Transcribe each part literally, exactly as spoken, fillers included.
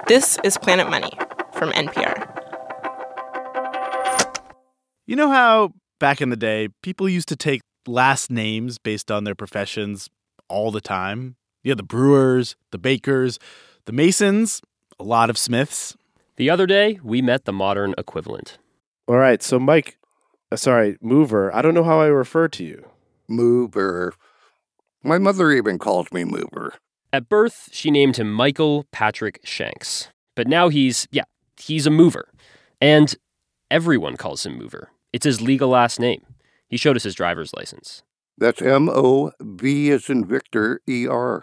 This is Planet Money from N P R. You know how back in the day, people used to take last names based on their professions all the time? Yeah, the Brewers, the Bakers, the Masons, a lot of Smiths. The other day, we met the modern equivalent. All right, so Mike, uh, sorry, Mover, I don't know how I refer to you. Mover. My mother even calls me Mover. At birth, she named him Michael Patrick Shanks. But now he's, yeah, he's a mover. And everyone calls him Mover. It's his legal last name. He showed us his driver's license. That's M O V as in Victor, E R.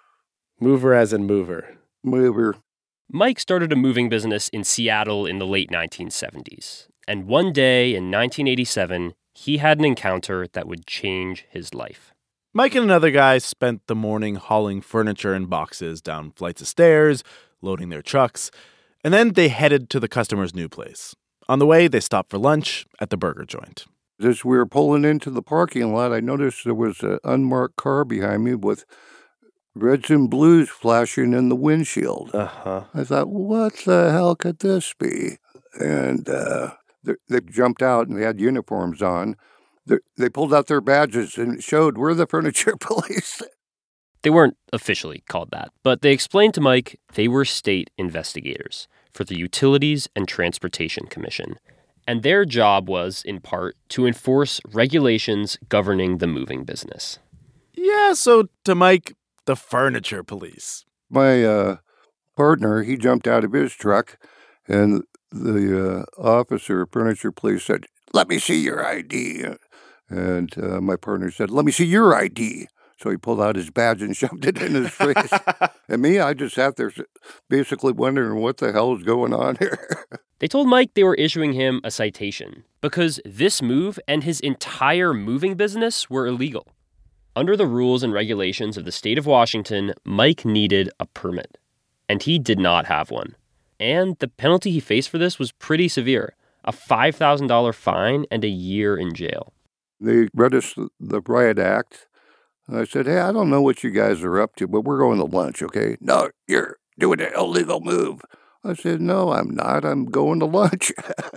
Mover as in mover. Mover. Mike started a moving business in Seattle in the late nineteen seventies. And one day in nineteen eighty-seven, he had an encounter that would change his life. Mike and another guy spent the morning hauling furniture in boxes down flights of stairs, loading their trucks, and then they headed to the customer's new place. On the way, they stopped for lunch at the burger joint. As we were pulling into the parking lot, I noticed there was an unmarked car behind me with reds and blues flashing in the windshield. Uh-huh. I thought, what the hell could this be? And uh, they, they jumped out and they had uniforms on. They, they pulled out their badges and it showed we're the furniture police. They weren't officially called that, but they explained to Mike they were state investigators for the Utilities and Transportation Commission. And their job was, in part, to enforce regulations governing the moving business. Yeah, so to Mike, the furniture police. My uh, partner, he jumped out of his truck and the uh, officer, furniture police, said, "Let me see your I D." And uh, my partner said, "Let me see your I D." So he pulled out his badge and shoved it in his face. And me, I just sat there basically wondering what the hell is going on here. They told Mike they were issuing him a citation because this move and his entire moving business were illegal. Under the rules and regulations of the state of Washington, Mike needed a permit, and he did not have one. And the penalty he faced for this was pretty severe, a five thousand dollars fine and a year in jail. They read us the riot act. And I said, "Hey, I don't know what you guys are up to, but we're going to lunch, okay?" "No, you're doing an illegal move." I said, "No, I'm not. I'm going to lunch."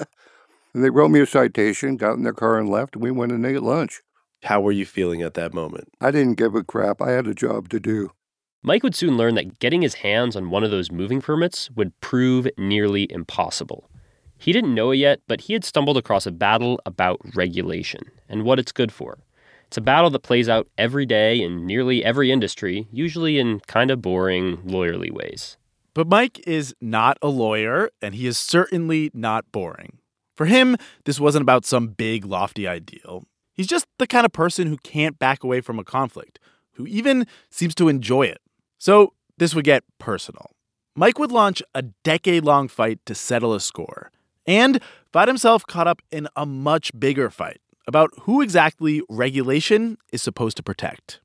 And they wrote me a citation, got in their car and left, and we went and ate lunch. How were you feeling at that moment? I didn't give a crap. I had a job to do. Mike would soon learn that getting his hands on one of those moving permits would prove nearly impossible. He didn't know it yet, but he had stumbled across a battle about regulation and what it's good for. It's a battle that plays out every day in nearly every industry, usually in kind of boring, lawyerly ways. But Mike is not a lawyer, and he is certainly not boring. For him, this wasn't about some big, lofty ideal. He's just the kind of person who can't back away from a conflict, who even seems to enjoy it. So this would get personal. Mike would launch a decade-long fight to settle a score, and find himself caught up in a much bigger fight about who exactly regulation is supposed to protect.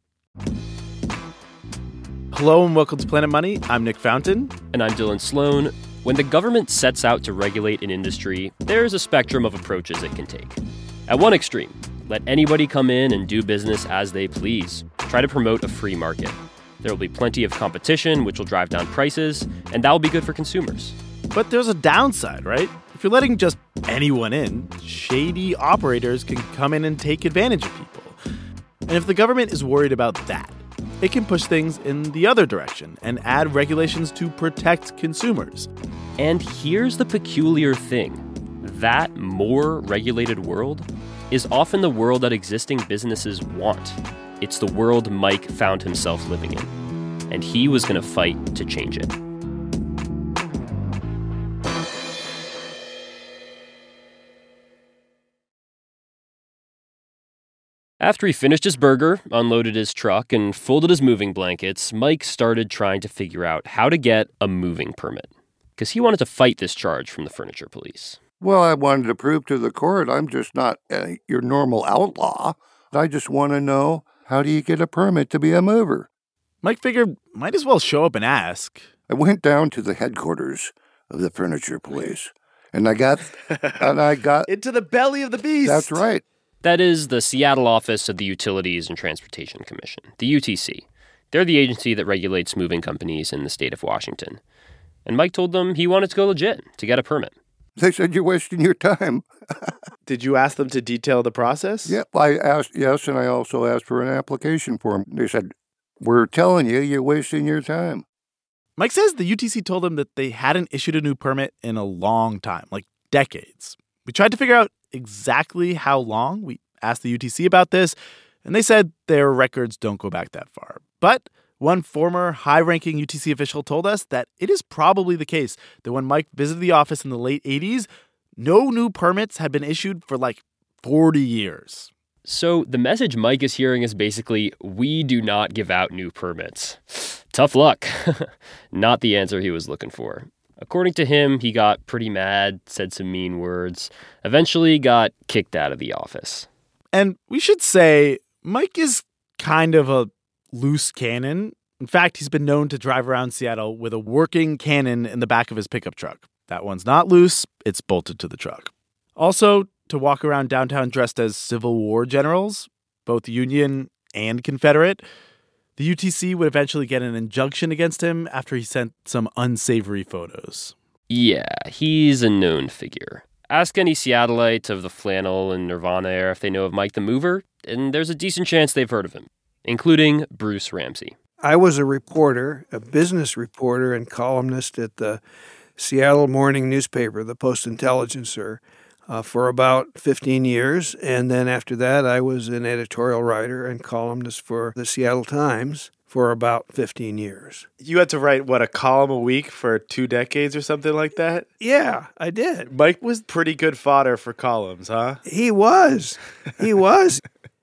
Hello and welcome to Planet Money. I'm Nick Fountain. And I'm Dylan Sloan. When the government sets out to regulate an industry, there's a spectrum of approaches it can take. At one extreme, let anybody come in and do business as they please. Try to promote a free market. There will be plenty of competition, which will drive down prices, and that will be good for consumers. But there's a downside, right? If you're letting just anyone in, shady operators can come in and take advantage of people. And if the government is worried about that, it can push things in the other direction and add regulations to protect consumers. And here's the peculiar thing. That more regulated world is often the world that existing businesses want. It's the world Mike found himself living in. And he was going to fight to change it. After he finished his burger, unloaded his truck, and folded his moving blankets, Mike started trying to figure out how to get a moving permit. Because he wanted to fight this charge from the furniture police. Well, I wanted to prove to the court I'm just not uh, your normal outlaw. I just want to know, how do you get a permit to be a mover? Mike figured, might as well show up and ask. I went down to the headquarters of the furniture police, and I got, and I got... Into the belly of the beast. That's right. That is the Seattle office of the Utilities and Transportation Commission, the U T C. They're the agency that regulates moving companies in the state of Washington. And Mike told them he wanted to go legit to get a permit. They said, you're wasting your time. Did you ask them to detail the process? Yep, I asked, yes, and I also asked for an application form. They said, we're telling you, you're wasting your time. Mike says the U T C told him that they hadn't issued a new permit in a long time, like decades. We tried to figure out exactly how long. We asked the U T C about this, and they said their records don't go back that far. But one former high-ranking U T C official told us that it is probably the case that when Mike visited the office in the late eighties, no new permits had been issued for like forty years. So the message Mike is hearing is basically, we do not give out new permits. Tough luck. Not the answer he was looking for. According to him, he got pretty mad, said some mean words, eventually got kicked out of the office. And we should say, Mike is kind of a loose cannon. In fact, he's been known to drive around Seattle with a working cannon in the back of his pickup truck. That one's not loose, it's bolted to the truck. Also, to walk around downtown dressed as Civil War generals, both Union and Confederate. The U T C would eventually get an injunction against him after he sent some unsavory photos. Yeah, he's a known figure. Ask any Seattleite of the flannel and Nirvana era if they know of Mike the Mover, and there's a decent chance they've heard of him, including Bruce Ramsey. I was a reporter, a business reporter and columnist at the Seattle morning newspaper, the Post-Intelligencer, Uh, for about fifteen years, and then after that I was an editorial writer and columnist for the Seattle Times for about fifteen years. You had to write, what, a column a week for two decades or something like that? Yeah, I did. Mike was pretty good fodder for columns, huh? He was. He was.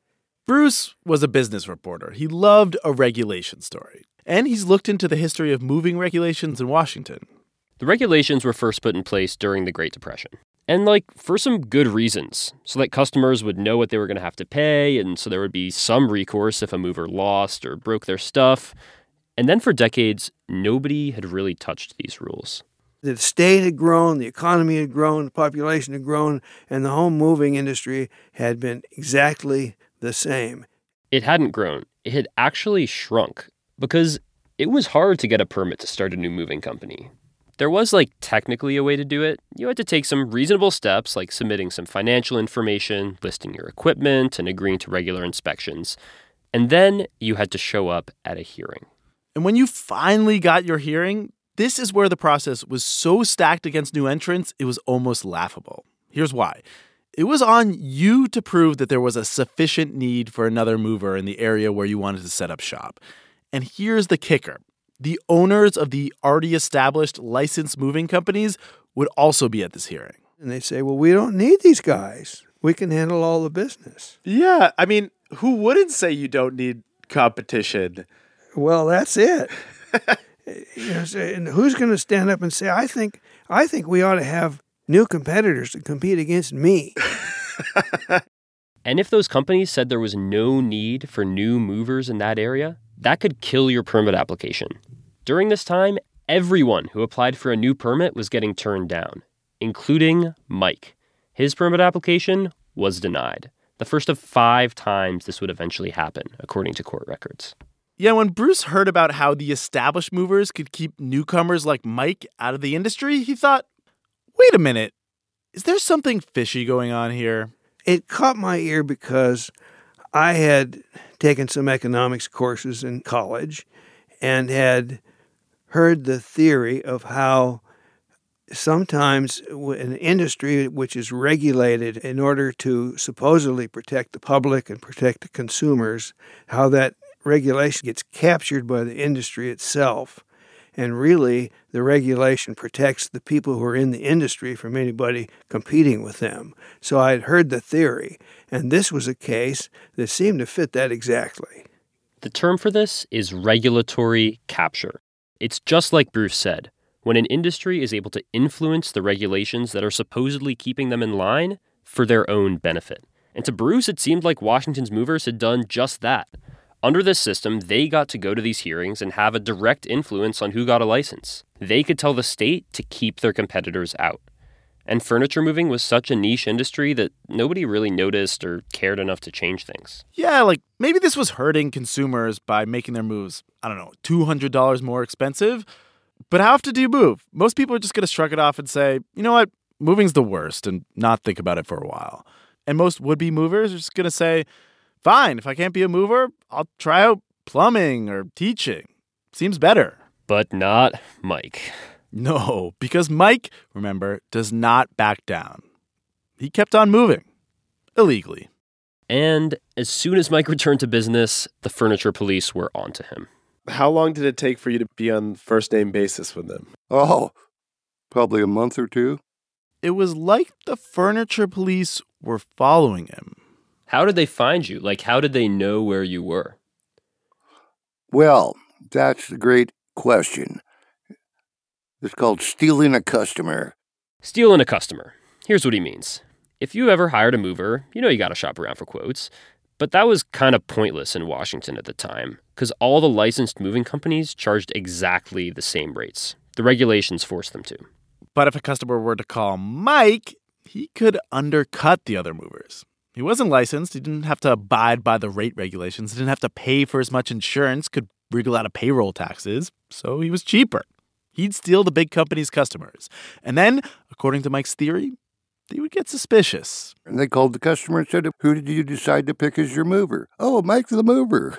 Bruce was a business reporter. He loved a regulation story. And he's looked into the history of moving regulations in Washington. The regulations were first put in place during the Great Depression. And, like, for some good reasons, so that customers would know what they were going to have to pay, and so there would be some recourse if a mover lost or broke their stuff. And then for decades, nobody had really touched these rules. The state had grown, the economy had grown, the population had grown, and the home moving industry had been exactly the same. It hadn't grown. It had actually shrunk because it was hard to get a permit to start a new moving company. There was, like, technically a way to do it. You had to take some reasonable steps, like submitting some financial information, listing your equipment, and agreeing to regular inspections. And then you had to show up at a hearing. And when you finally got your hearing, this is where the process was so stacked against new entrants, it was almost laughable. Here's why. It was on you to prove that there was a sufficient need for another mover in the area where you wanted to set up shop. And here's the kicker. The owners of the already established licensed moving companies would also be at this hearing. And they say, well, we don't need these guys. We can handle all the business. Yeah, I mean, who wouldn't say you don't need competition? Well, that's it. You know, so, and who's going to stand up and say, I think, I think we ought to have new competitors to compete against me? And if those companies said there was no need for new movers in that area, that could kill your permit application. During this time, everyone who applied for a new permit was getting turned down, including Mike. His permit application was denied, the first of five times this would eventually happen, according to court records. Yeah, when Bruce heard about how the established movers could keep newcomers like Mike out of the industry, he thought, wait a minute, is there something fishy going on here? It caught my ear because I had taken some economics courses in college and had heard the theory of how sometimes an industry which is regulated in order to supposedly protect the public and protect the consumers, how that regulation gets captured by the industry itself. And really, the regulation protects the people who are in the industry from anybody competing with them. So I had heard the theory, and this was a case that seemed to fit that exactly. The term for this is regulatory capture. It's just like Bruce said. When an industry is able to influence the regulations that are supposedly keeping them in line for their own benefit. And to Bruce, it seemed like Washington's movers had done just that. Under this system, they got to go to these hearings and have a direct influence on who got a license. They could tell the state to keep their competitors out. And furniture moving was such a niche industry that nobody really noticed or cared enough to change things. Yeah, like maybe this was hurting consumers by making their moves, I don't know, two hundred dollars more expensive. But how often do you move? Most people are just going to shrug it off and say, you know what, moving's the worst, and not think about it for a while. And most would-be movers are just going to say, fine, if I can't be a mover, I'll try out plumbing or teaching. Seems better. But not Mike. No, because Mike, remember, does not back down. He kept on moving. Illegally. And as soon as Mike returned to business, the furniture police were onto him. How long did it take for you to be on first-name basis with them? Oh, probably a month or two. It was like the furniture police were following him. How did they find you? Like, how did they know where you were? Well, that's the great question. It's called stealing a customer. Stealing a customer. Here's what he means. If you ever hired a mover, you know you got to shop around for quotes. But that was kind of pointless in Washington at the time, because all the licensed moving companies charged exactly the same rates. The regulations forced them to. But if a customer were to call Mike, he could undercut the other movers. He wasn't licensed. He didn't have to abide by the rate regulations. He didn't have to pay for as much insurance, could wriggle out of payroll taxes. So he was cheaper. He'd steal the big company's customers. And then, according to Mike's theory, they would get suspicious. And they called the customer and said, who did you decide to pick as your mover? Oh, Mike the mover.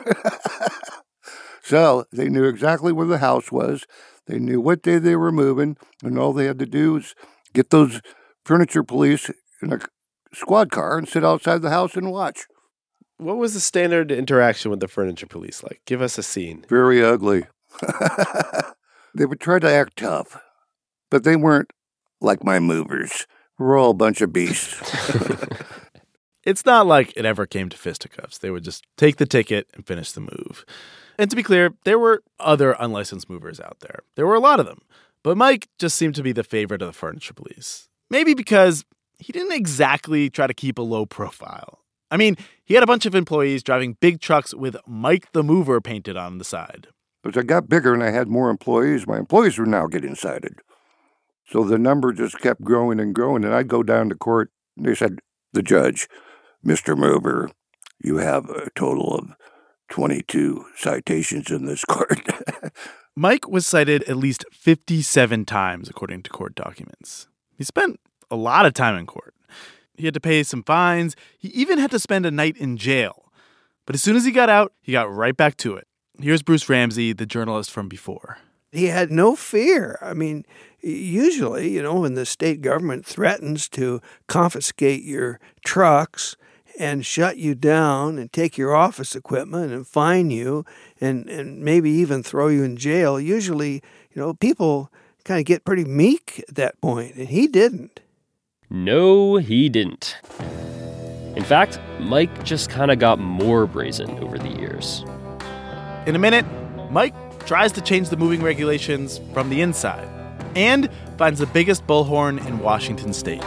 So they knew exactly where the house was. They knew what day they were moving. And all they had to do was get those furniture police in a squad car and sit outside the house and watch. What was the standard interaction with the furniture police like? Give us a scene. Very ugly. They would try to act tough, but they weren't like my movers. We're all a bunch of beasts. It's not like it ever came to fisticuffs. They would just take the ticket and finish the move. And to be clear, there were other unlicensed movers out there. There were a lot of them. But Mike just seemed to be the favorite of the furniture police. Maybe because he didn't exactly try to keep a low profile. I mean, he had a bunch of employees driving big trucks with Mike the Mover painted on the side. As I got bigger and I had more employees, my employees were now getting cited. So the number just kept growing and growing, and I'd go down to court, and they said, the judge, Mister Mover, you have a total of twenty-two citations in this court. Mike was cited at least fifty-seven times, according to court documents. He spent a lot of time in court. He had to pay some fines. He even had to spend a night in jail. But as soon as he got out, he got right back to it. Here's Bruce Ramsey, the journalist from before. He had no fear. I mean, usually, you know, when the state government threatens to confiscate your trucks and shut you down and take your office equipment and fine you and, and maybe even throw you in jail, usually, you know, people kind of get pretty meek at that point, and he didn't. No, he didn't. In fact, Mike just kind of got more brazen over the years. In a minute, Mike tries to change the moving regulations from the inside and finds the biggest bullhorn in Washington state.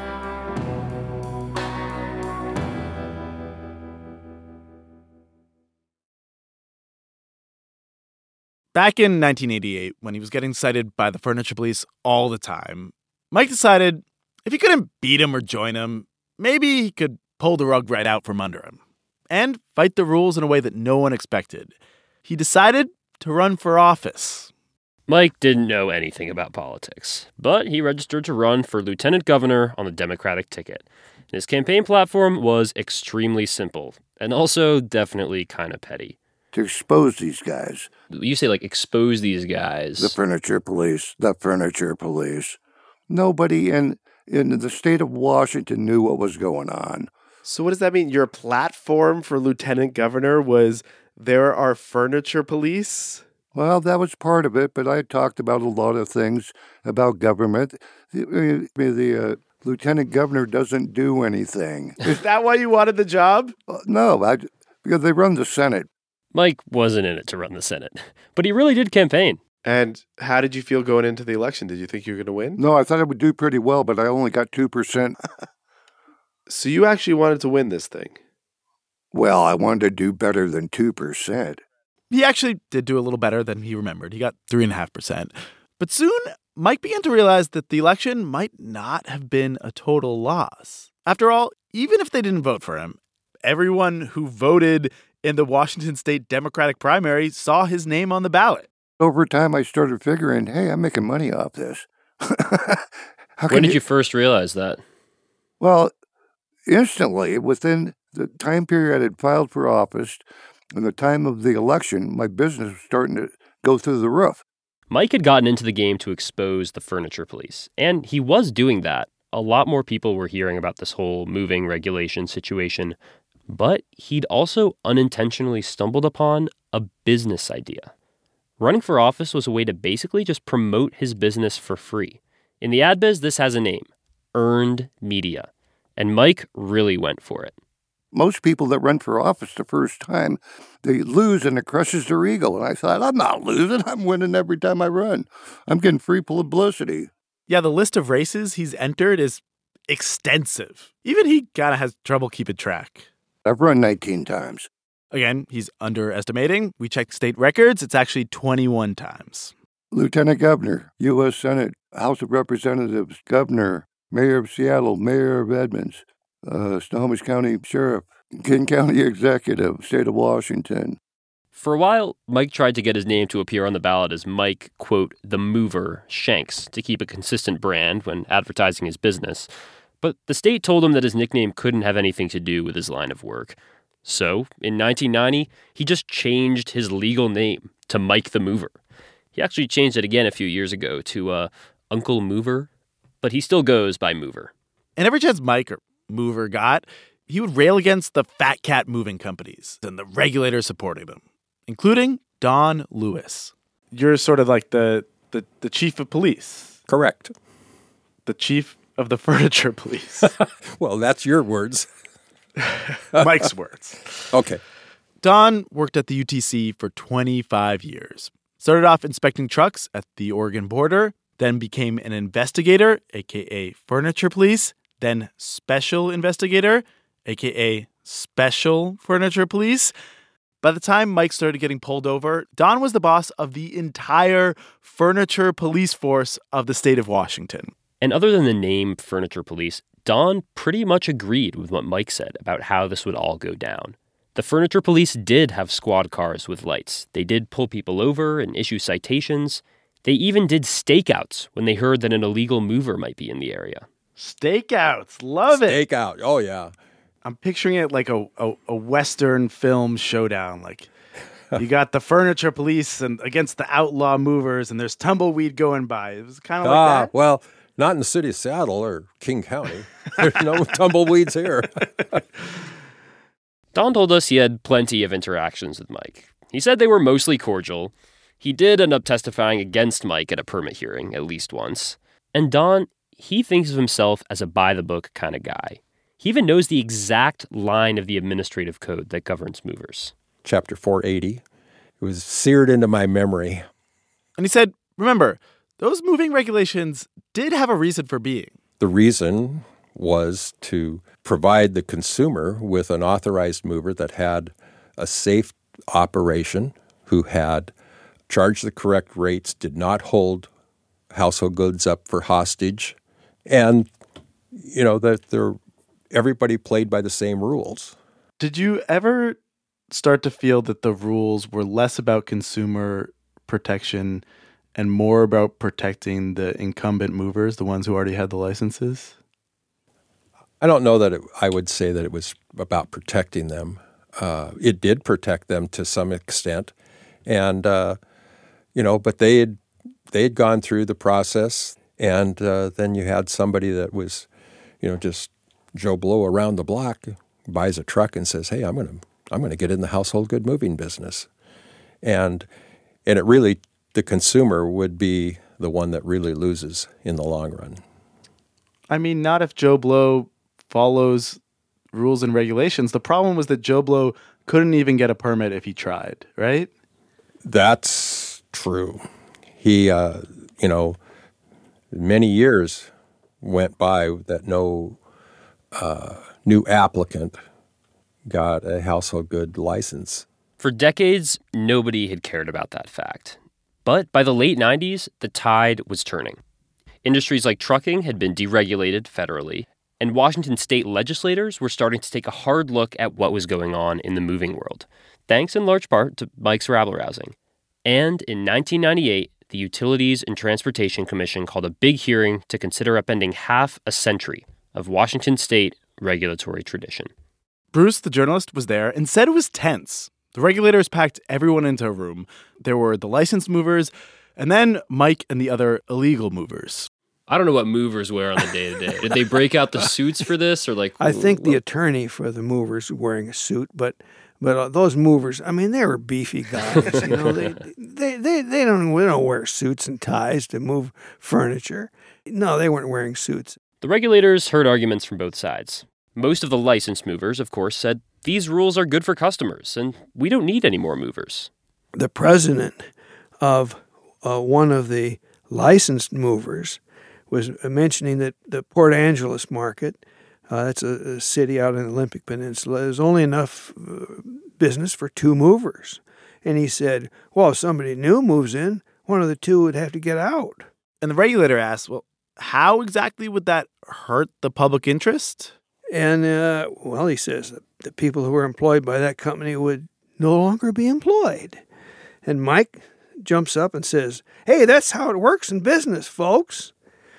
Back in nineteen eighty-eight, when he was getting cited by the furniture police all the time, Mike decided if he couldn't beat him or join him, maybe he could pull the rug right out from under him and fight the rules in a way that no one expected. He decided to run for office. Mike didn't know anything about politics, but he registered to run for lieutenant governor on the Democratic ticket. His campaign platform was extremely simple and also definitely kind of petty. To expose these guys. You say, like, expose these guys. The furniture police, the furniture police. Nobody in, in the state of Washington knew what was going on. So what does that mean? Your platform for lieutenant governor was there are furniture police? Well, that was part of it, but I talked about a lot of things about government. The, the uh, lieutenant governor doesn't do anything. Is that why you wanted the job? Uh, no, I, because they run the Senate. Mike wasn't in it to run the Senate, but he really did campaign. And how did you feel going into the election? Did you think you were going to win? No, I thought I would do pretty well, but I only got two percent. So you actually wanted to win this thing? Well, I wanted to do better than two percent. He actually did do a little better than he remembered. He got three point five percent. But soon, Mike began to realize that the election might not have been a total loss. After all, even if they didn't vote for him, everyone who voted in the Washington state Democratic primary saw his name on the ballot. Over time, I started figuring, hey, I'm making money off this. How When did you... you first realize that? Well, instantly, within the time period I had filed for office and the time of the election, my business was starting to go through the roof. Mike had gotten into the game to expose the furniture police, and he was doing that. A lot more people were hearing about this whole moving regulation situation, but he'd also unintentionally stumbled upon a business idea. Running for office was a way to basically just promote his business for free. In the ad biz, this has a name, earned media, and Mike really went for it. Most people that run for office the first time, they lose and it crushes their ego. And I thought, I'm not losing. I'm winning every time I run. I'm getting free publicity. Yeah, the list of races he's entered is extensive. Even he kind of has trouble keeping track. I've run nineteen times. Again, he's underestimating. We checked state records. It's actually twenty-one times. Lieutenant Governor, U S Senate, House of Representatives, Governor, Mayor of Seattle, Mayor of Edmonds, uh, Snohomish County Sheriff, King County Executive, State of Washington. For a while, Mike tried to get his name to appear on the ballot as Mike, quote, the mover, Shanks, to keep a consistent brand when advertising his business. But the state told him that his nickname couldn't have anything to do with his line of work. So, in nineteen ninety, he just changed his legal name to Mike the Mover. He actually changed it again a few years ago to uh, Uncle Mover, but he still goes by Mover. And every chance Mike or Mover got, he would rail against the fat cat moving companies and the regulators supporting them, including Don Lewis. You're sort of like the, the, the chief of police. Correct. The chief of the furniture police. Well, that's your words. Mike's words. Okay. Don worked at the U T C for twenty-five years. Started off inspecting trucks at the Oregon border, then became an investigator, a k a furniture police, then special investigator, a k a special furniture police. By the time Mike started getting pulled over, Don was the boss of the entire furniture police force of the state of Washington. And other than the name Furniture Police, Don pretty much agreed with what Mike said about how this would all go down. The Furniture Police did have squad cars with lights. They did pull people over and issue citations. They even did stakeouts when they heard that an illegal mover might be in the area. Stakeouts. Love it. Stakeout. Oh, yeah. I'm picturing it like a, a, a Western film showdown. Like you got the furniture police and against the outlaw movers, and there's tumbleweed going by. It was kind of Ah, like that. well, not in the city of Seattle or King County. There's no tumbleweeds here. Don told us he had plenty of interactions with Mike. He said they were mostly cordial. He did end up testifying against Mike at a permit hearing at least once. And Don, he thinks of himself as a by-the-book kind of guy. He even knows the exact line of the administrative code that governs movers. Chapter four eighty. It was seared into my memory. And he said, remember, those moving regulations did have a reason for being. The reason was to provide the consumer with an authorized mover that had a safe operation, who had charged the correct rates, did not hold household goods up for hostage, and, you know, that they're everybody played by the same rules. Did you ever start to feel that the rules were less about consumer protection and more about protecting the incumbent movers, the ones who already had the licenses? I don't know that it, I would say that it was about protecting them. Uh, it did protect them to some extent, and uh, you know, but they had they had gone through the process, and uh, then you had somebody that was, you know, just Joe Blow around the block, buys a truck and says, "Hey, I'm going to I'm going to get in the household good moving business," and and it really, the consumer would be the one that really loses in the long run. I mean, not if Joe Blow follows rules and regulations. The problem was that Joe Blow couldn't even get a permit if he tried, right? That's true. He, uh, you know, many years went by that no uh, new applicant got a household good license. For decades, nobody had cared about that fact. But by the late nineties, the tide was turning. Industries like trucking had been deregulated federally, and Washington state legislators were starting to take a hard look at what was going on in the moving world, thanks in large part to Mike's rabble-rousing. And in nineteen ninety-eight, the Utilities and Transportation Commission called a big hearing to consider upending half a century of Washington state regulatory tradition. Bruce, the journalist, was there and said it was tense. The regulators packed everyone into a room. There were the licensed movers, and then Mike and the other illegal movers. I don't know what movers wear on the day-to-day. Did they break out the suits for this? Or like? I think what? the attorney for the movers was wearing a suit, but but uh, those movers, I mean, they were beefy guys. You know, they, they, they, they, don't, they don't wear suits and ties to move furniture. No, they weren't wearing suits. The regulators heard arguments from both sides. Most of the licensed movers, of course, said these rules are good for customers, and we don't need any more movers. The president of uh, one of the licensed movers was mentioning that the Port Angeles market, uh, that's a, a city out in the Olympic Peninsula, there's only enough uh, business for two movers. And he said, well, if somebody new moves in, one of the two would have to get out. And the regulator asked, well, how exactly would that hurt the public interest? And, uh, well, he says that the people who were employed by that company would no longer be employed. And Mike jumps up and says, hey, that's how it works in business, folks.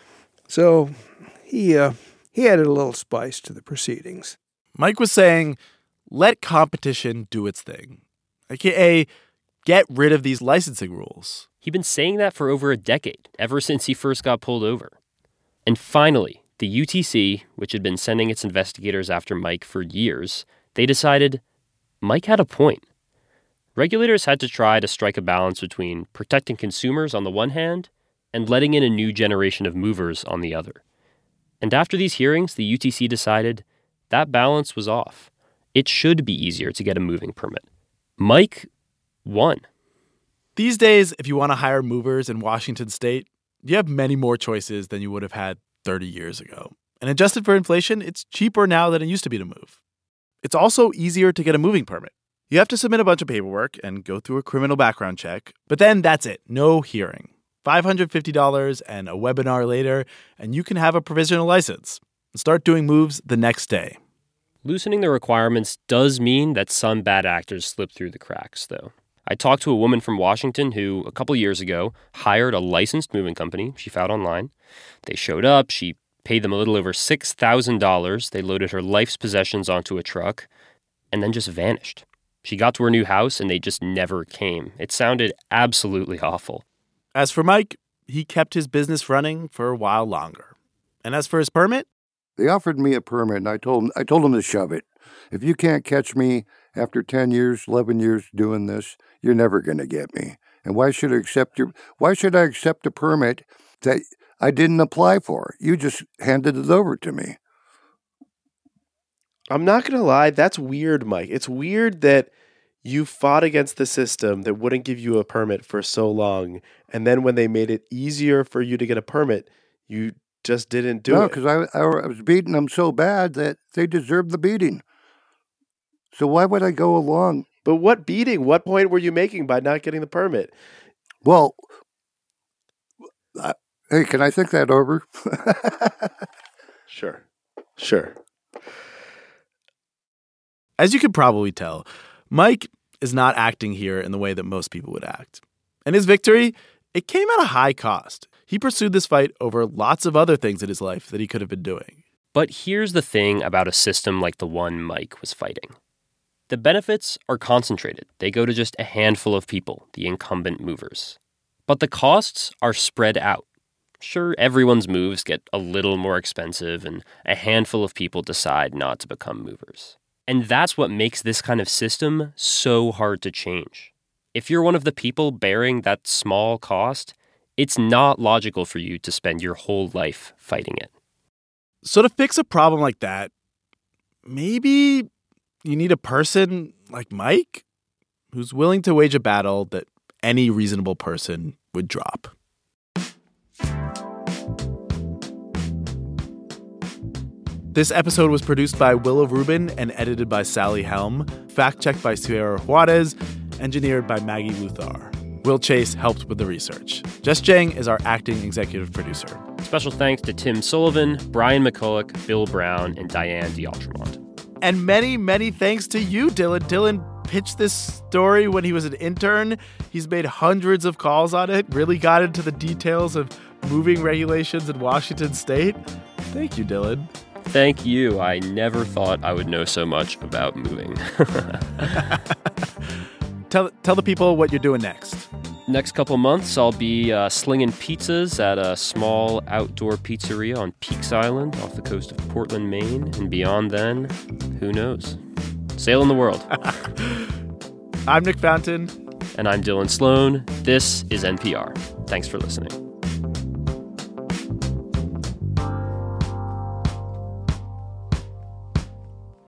So he uh, he added a little spice to the proceedings. Mike was saying, let competition do its thing, a k a get rid of these licensing rules. He'd been saying that for over a decade, ever since he first got pulled over. And finally, the U T C, which had been sending its investigators after Mike for years, they decided Mike had a point. Regulators had to try to strike a balance between protecting consumers on the one hand and letting in a new generation of movers on the other. And after these hearings, the U T C decided that balance was off. It should be easier to get a moving permit. Mike won. These days, if you want to hire movers in Washington state, you have many more choices than you would have had thirty years ago. And adjusted for inflation, it's cheaper now than it used to be to move. It's also easier to get a moving permit. You have to submit a bunch of paperwork and go through a criminal background check, but then that's it, no hearing. five hundred fifty dollars and a webinar later, and you can have a provisional license and start doing moves the next day. Loosening the requirements does mean that some bad actors slip through the cracks, though. I talked to a woman from Washington who, a couple years ago, hired a licensed moving company she found online. They showed up, she paid them a little over six thousand dollars, they loaded her life's possessions onto a truck, and then just vanished. She got to her new house and they just never came. It sounded absolutely awful. As for Mike, he kept his business running for a while longer. And as for his permit? They offered me a permit, and I told them, I told them to shove it. If you can't catch me after ten years, eleven years doing this, you're never going to get me. And why should I accept your? Why should I accept a permit that I didn't apply for? You just handed it over to me. I'm not going to lie, that's weird, Mike. It's weird that you fought against the system that wouldn't give you a permit for so long, and then when they made it easier for you to get a permit, you just didn't do no, it. No, because I, I was beating them so bad that they deserved the beating. So why would I go along? But what beating? What point were you making by not getting the permit? Well, I, hey, can I think that over? Sure. Sure. As you could probably tell, Mike is not acting here in the way that most people would act. And his victory, it came at a high cost. He pursued this fight over lots of other things in his life that he could have been doing. But here's the thing about a system like the one Mike was fighting. The benefits are concentrated. They go to just a handful of people, the incumbent movers. But the costs are spread out. Sure, everyone's moves get a little more expensive, and a handful of people decide not to become movers. And that's what makes this kind of system so hard to change. If you're one of the people bearing that small cost, it's not logical for you to spend your whole life fighting it. So to fix a problem like that, maybe you need a person like Mike who's willing to wage a battle that any reasonable person would drop. This episode was produced by Willow Rubin and edited by Sally Helm, fact-checked by Sierra Juarez, engineered by Maggie Luthar. Will Chase helped with the research. Jess Jang is our acting executive producer. Special thanks to Tim Sullivan, Brian McCulloch, Bill Brown, and Diane D'Altremont. And many, many thanks to you, Dylan. Dylan, pitched this story when he was an intern. He's made hundreds of calls on it, really got into the details of moving regulations in Washington state. Thank you, Dylan. Thank you. I never thought I would know so much about moving. tell, tell the people what you're doing next. Next couple months, I'll be uh, slinging pizzas at a small outdoor pizzeria on Peaks Island off the coast of Portland, Maine. And beyond then, who knows? Sailing the world. I'm Nick Fountain. And I'm Dylan Sloan. This is N P R. Thanks for listening.